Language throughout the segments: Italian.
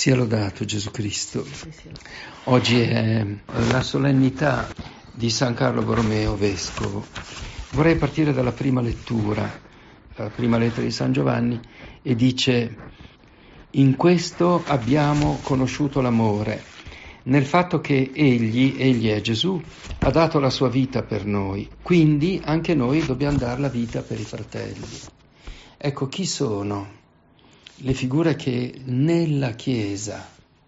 Sia lodato Gesù Cristo. Oggi è la solennità di San Carlo Borromeo, vescovo. Vorrei partire dalla prima lettura, la prima lettera di San Giovanni, e dice: in questo abbiamo conosciuto l'amore, nel fatto che egli è Gesù, ha dato la sua vita per noi, quindi anche noi dobbiamo dare la vita per i fratelli. Ecco, chi sono le figure che nella Chiesa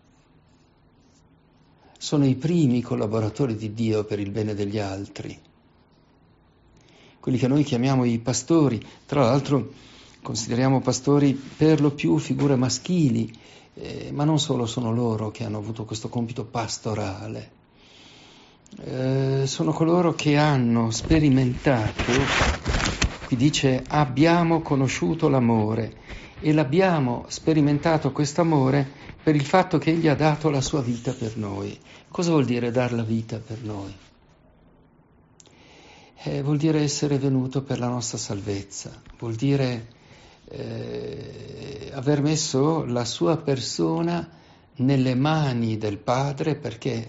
sono i primi collaboratori di Dio per il bene degli altri? Quelli che noi chiamiamo i pastori, tra l'altro consideriamo pastori per lo più figure maschili, ma non solo sono loro che hanno avuto questo compito pastorale. Sono coloro che hanno sperimentato, qui dice abbiamo conosciuto l'amore, e l'abbiamo sperimentato quest'amore per il fatto che Egli ha dato la sua vita per noi. Cosa vuol dire dar la vita per noi? Vuol dire essere venuto per la nostra salvezza, vuol dire aver messo la sua persona nelle mani del Padre, perché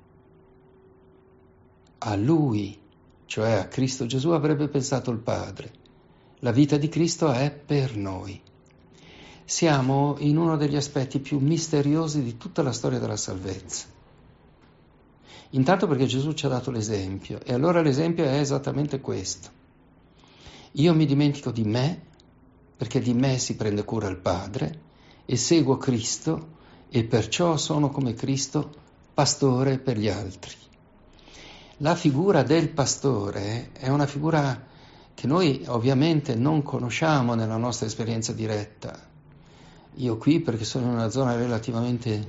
a Lui, cioè a Cristo Gesù, avrebbe pensato il Padre. La vita di Cristo è per noi. Siamo in uno degli aspetti più misteriosi di tutta la storia della salvezza. Intanto perché Gesù ci ha dato l'esempio, e allora l'esempio è esattamente questo. Io mi dimentico di me, perché di me si prende cura il Padre, e seguo Cristo, e perciò sono come Cristo, pastore per gli altri. La figura del pastore è una figura che noi ovviamente non conosciamo nella nostra esperienza diretta. Io qui, perché sono in una zona relativamente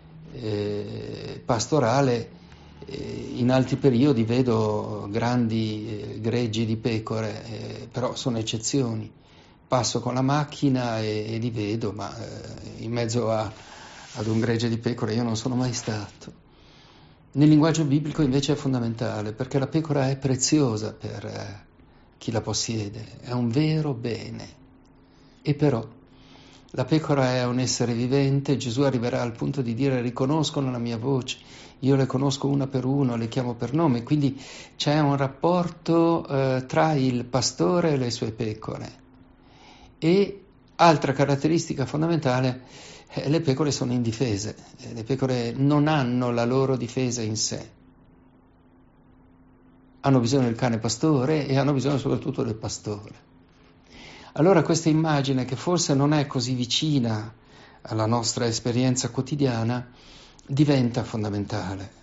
pastorale, in altri periodi vedo grandi greggi di pecore, però sono eccezioni. Passo con la macchina e li vedo, ma in mezzo ad un gregge di pecore io non sono mai stato. Nel linguaggio biblico invece è fondamentale, perché la pecora è preziosa per chi la possiede, è un vero bene. E però la pecora è un essere vivente. Gesù arriverà al punto di dire: riconoscono la mia voce, io le conosco una per uno, le chiamo per nome. Quindi c'è un rapporto tra il pastore e le sue pecore. E altra caratteristica fondamentale, le pecore sono indifese, le pecore non hanno la loro difesa in sé. Hanno bisogno del cane pastore e hanno bisogno soprattutto del pastore. Allora questa immagine, che forse non è così vicina alla nostra esperienza quotidiana, diventa fondamentale.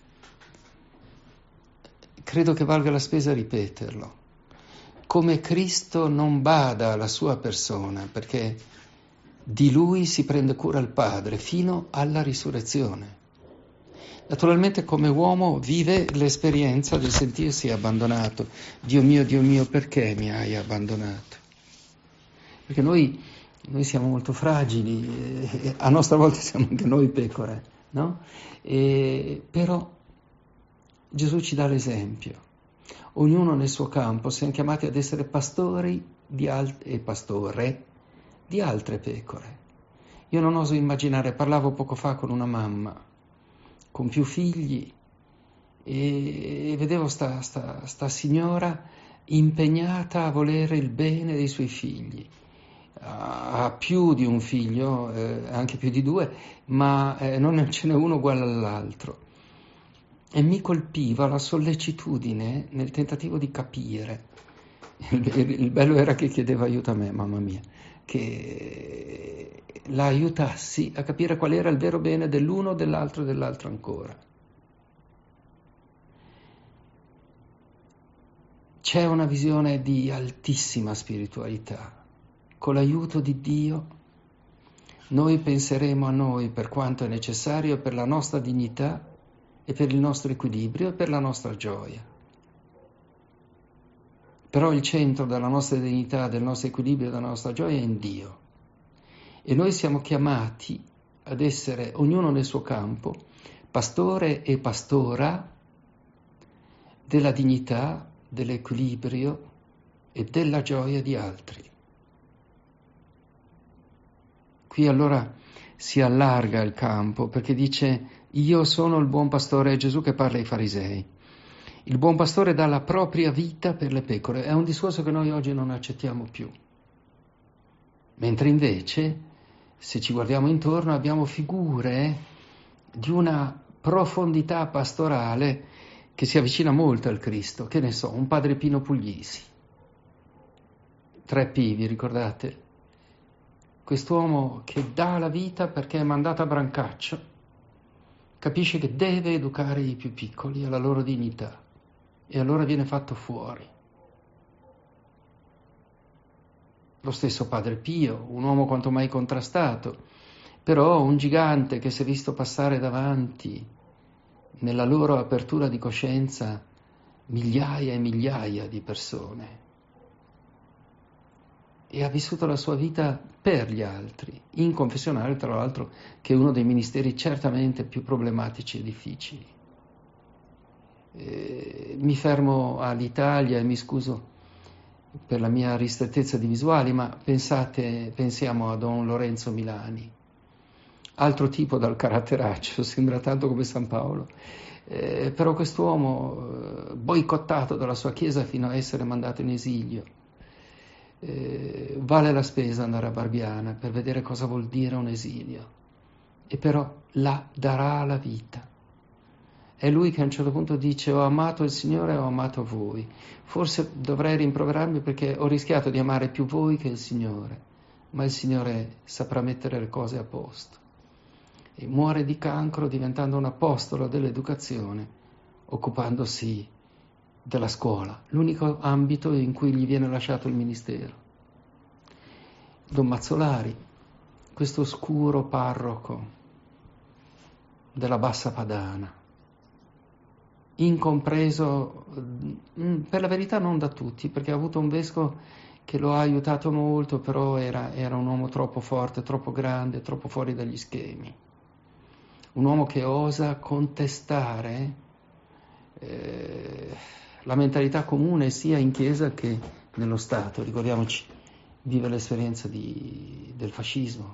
Credo che valga la spesa ripeterlo. Come Cristo non bada alla sua persona, perché di Lui si prende cura il Padre fino alla risurrezione. Naturalmente come uomo vive l'esperienza del sentirsi abbandonato. Dio mio, perché mi hai abbandonato? Perché noi siamo molto fragili, a nostra volta siamo anche noi pecore, no? Però Gesù ci dà l'esempio. Ognuno nel suo campo siamo chiamati ad essere pastori e pastore di altre pecore. Io non oso immaginare, parlavo poco fa con una mamma con più figli e vedevo sta signora impegnata a volere il bene dei suoi figli. Ha più di un figlio, anche più di due, ma non ce n'è uno uguale all'altro. E mi colpiva la sollecitudine nel tentativo di capire. Il bello era che chiedeva aiuto a me, mamma mia, che la aiutassi a capire qual era il vero bene dell'uno, dell'altro e dell'altro ancora. C'è una visione di altissima spiritualità. Con l'aiuto di Dio noi penseremo a noi per quanto è necessario per la nostra dignità e per il nostro equilibrio e per la nostra gioia. Però il centro della nostra dignità, del nostro equilibrio e della nostra gioia è in Dio. E noi siamo chiamati ad essere, ognuno nel suo campo, pastore e pastora della dignità, dell'equilibrio e della gioia di altri. Qui allora si allarga il campo perché dice io sono il buon pastore, è Gesù che parla ai farisei. Il buon pastore dà la propria vita per le pecore, è un discorso che noi oggi non accettiamo più. Mentre invece, se ci guardiamo intorno, abbiamo figure di una profondità pastorale che si avvicina molto al Cristo, che ne so, un padre Pino Puglisi. 3P, vi ricordate? Quest'uomo che dà la vita perché è mandato a Brancaccio, capisce che deve educare i più piccoli alla loro dignità e allora viene fatto fuori. Lo stesso Padre Pio, un uomo quanto mai contrastato, però un gigante che si è visto passare davanti nella loro apertura di coscienza migliaia e migliaia di persone. E ha vissuto la sua vita per gli altri, in confessionale tra l'altro, che è uno dei ministeri certamente più problematici e difficili. Mi fermo all'Italia e mi scuso per la mia ristrettezza di visuali, ma pensiamo a Don Lorenzo Milani, altro tipo dal caratteraccio, sembra tanto come San Paolo, però quest'uomo boicottato dalla sua chiesa fino a essere mandato in esilio. Vale la spesa andare a Barbiana per vedere cosa vuol dire un esilio, e però là darà la vita. È lui che a un certo punto dice ho amato il Signore e ho amato voi. Forse dovrei rimproverarmi perché ho rischiato di amare più voi che il Signore, ma il Signore saprà mettere le cose a posto. E muore di cancro diventando un apostolo dell'educazione, occupandosi della scuola, l'unico ambito in cui gli viene lasciato il ministero. Don Mazzolari, questo oscuro parroco della Bassa Padana, incompreso per la verità non da tutti, perché ha avuto un vescovo che lo ha aiutato molto, però era un uomo troppo forte, troppo grande, troppo fuori dagli schemi. Un uomo che osa contestare la mentalità comune sia in Chiesa che nello Stato. Ricordiamoci, vive l'esperienza del fascismo.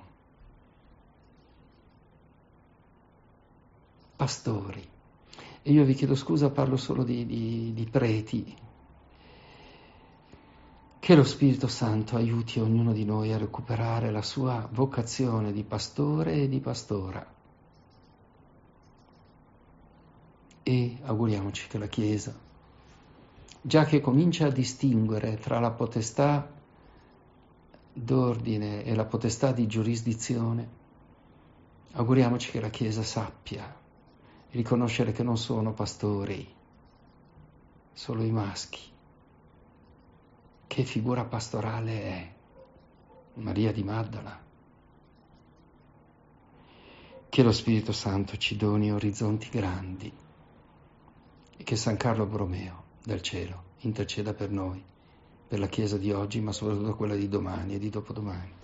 Pastori. E io vi chiedo scusa, parlo solo di preti. Che lo Spirito Santo aiuti ognuno di noi a recuperare la sua vocazione di pastore e di pastora. E auguriamoci che la Chiesa, già che comincia a distinguere tra la potestà d'ordine e la potestà di giurisdizione, auguriamoci che la Chiesa sappia riconoscere che non sono pastori, solo i maschi. Che figura pastorale è Maria di Maddala? Che lo Spirito Santo ci doni orizzonti grandi e che San Carlo Borromeo dal cielo interceda per noi, per la Chiesa di oggi, ma soprattutto quella di domani e di dopodomani.